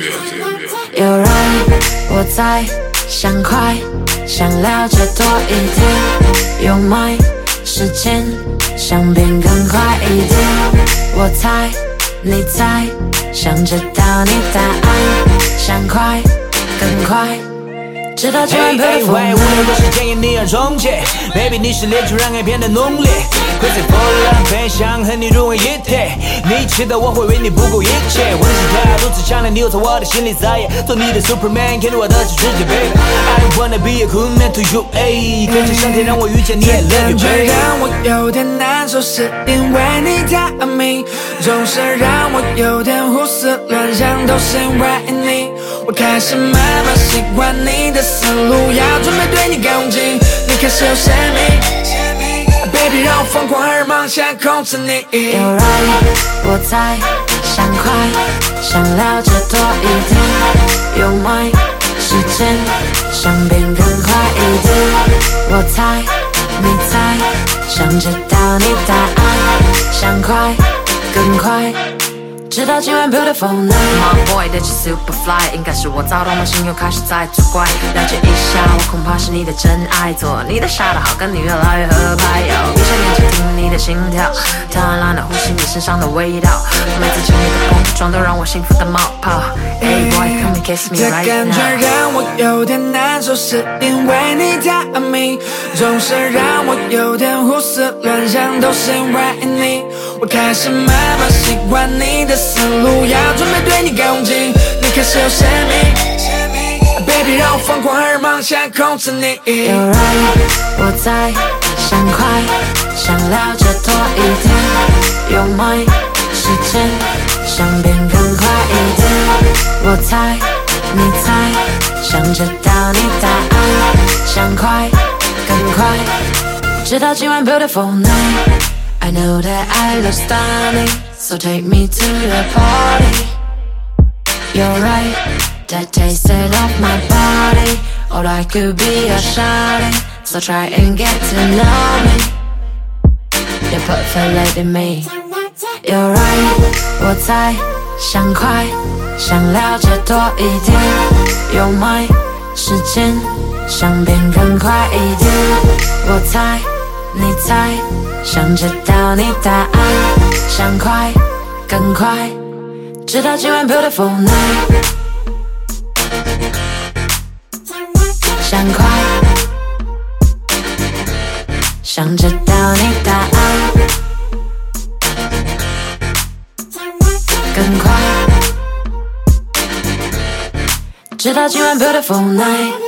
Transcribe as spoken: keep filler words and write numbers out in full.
You're right， 我在想快，想了解多一点。You're mine， 时间想变更快一点。我猜，你猜，想知道你答案，想快更快。直到今晚 beautiful night， 无聊的时间也你要终结 Baby 你是练出让爱变得浓烈，快在风浪飞翔和你融为一体，你知道我会为你不顾一切，我的心跳如此强烈，你又在我的心里撒野，做你的 Superman 看着我的全世界 Baby I wanna be a cool man to you 哎，感谢上天让我遇见你 I love you baby 这感觉让我有点难受，是因为你太爱me，总是让我有点胡思乱想，都是因为你，我开始慢慢习惯你的思路，要准备对你攻击，你开始有神秘 Baby 让我疯狂荷尔蒙想控制你。 You're right， 我在想快，想了解多一点。You're mine， 时间想变更快一点。我猜，你猜，想知道你答案，想快更快。直到今晚 beautiful night My boy 的 super fly， 应该是我躁动的心又开始在作怪，了解一下我恐怕是你的真爱，做你的傻的好跟你越来越合拍，闭上眼睛听你的心跳，贪婪的呼吸你身上的味道，每次亲密的碰撞都让我幸福的冒泡。Hey boy come and kiss me 这 right 感觉 now， 让我有点难受，是因为你太爱me，总是让我有点胡思乱想，都是因为你，我开始慢慢习惯你的思路，要准备对你攻击，你开始有神秘 Baby 让我疯狂荷尔蒙想控制你。 You're right， 我在想快，想了解多一点。You're mine， 时间想变更快一点。我猜，你猜，想知道你答案，想快更快。直到今晚 beautiful night，I know that I look stunning, so take me to the party. You're right, that tasted of my body. All I could be a shining, so try and get to know me. You're perfect lady me. You're right, 我在想快，想了解多一点。You're mine， 时间想变更快一点。我猜，你猜，想知道你答案，想快更快，直到今晚 beautiful night。想快，想知道你答案，更快，直到今晚 beautiful night。